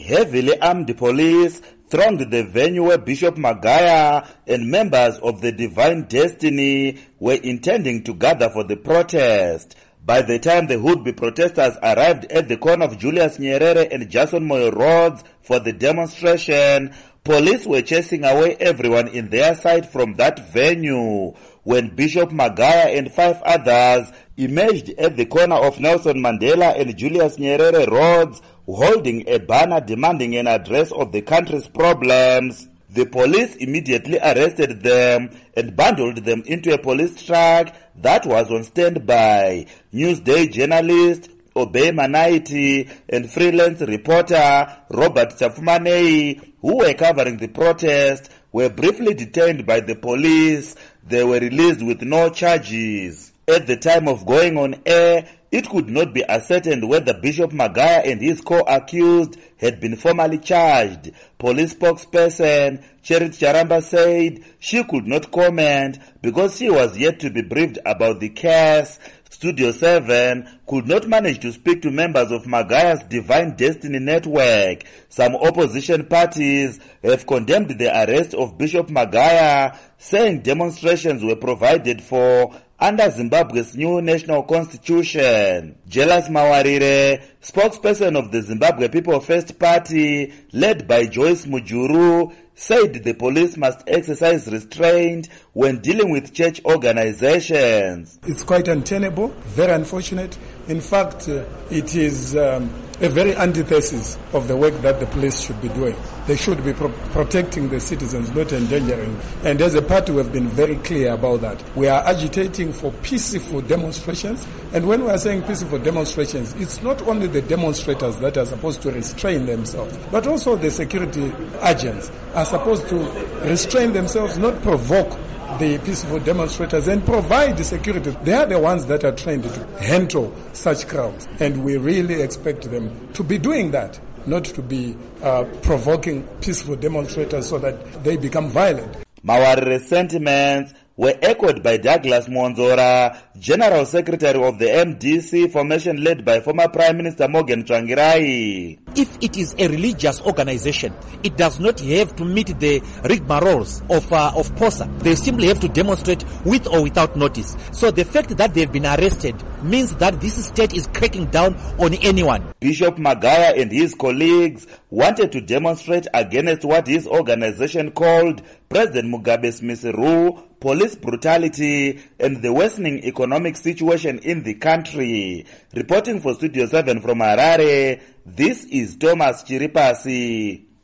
heavily armed police thronged the venue where Bishop Magaya and members of the Divine Destiny were intending to gather for the protest. By the time the would-be protesters arrived at the corner of Julius Nyerere and Jason Moyo roads for the demonstration, police were chasing away everyone in their sight from that venue. When Bishop Magaya and 5 others emerged at the corner of Nelson Mandela and Julius Nyerere roads, holding a banner demanding an address of the country's problems, the police immediately arrested them and bundled them into a police truck that was on standby. Newsday journalist Obey Manaiti and freelance reporter Robert Chafumanei, who were covering the protest, were briefly detained by the police. They were released with no charges. At the time of going on air, it could not be ascertained whether Bishop Magaya and his co-accused had been formally charged. Police spokesperson Cherit Charamba said she could not comment because she was yet to be briefed about the case. Studio 7 could not manage to speak to members of Magaya's Divine Destiny network. Some opposition parties have condemned the arrest of Bishop Magaya, saying demonstrations were provided for under Zimbabwe's new national constitution. Jealous Mawarire, spokesperson of the Zimbabwe People First Party, led by Joyce Mujuru, said the police must exercise restraint when dealing with church organizations. It's quite untenable, very unfortunate. In fact, it is a very antithesis of the work that the police should be doing. They should be protecting the citizens, not endangering. And as a party, we have been very clear about that. We are agitating for peaceful demonstrations. And when we are saying peaceful demonstrations, it's not only the demonstrators that are supposed to restrain themselves, but also the security agents are supposed to restrain themselves, not provoke the peaceful demonstrators and provide the security. They are the ones that are trained to handle such crowds. And we really expect them to be doing that, not to be provoking peaceful demonstrators so that they become violent. Mawarire's sentiments were echoed by Douglas Monzora, General Secretary of the MDC formation led by former Prime Minister Morgan Tsvangirai. If it is a religious organization, it does not have to meet the rigmaroles of POSA. They simply have to demonstrate with or without notice. So the fact that they've been arrested means that this state is cracking down on anyone. Bishop Magaya and his colleagues wanted to demonstrate against what his organization called President Mugabe's misrule, police brutality, and the worsening economic situation in the country. Reporting for Studio 7 from Harare, this is Thomas Chiripasi.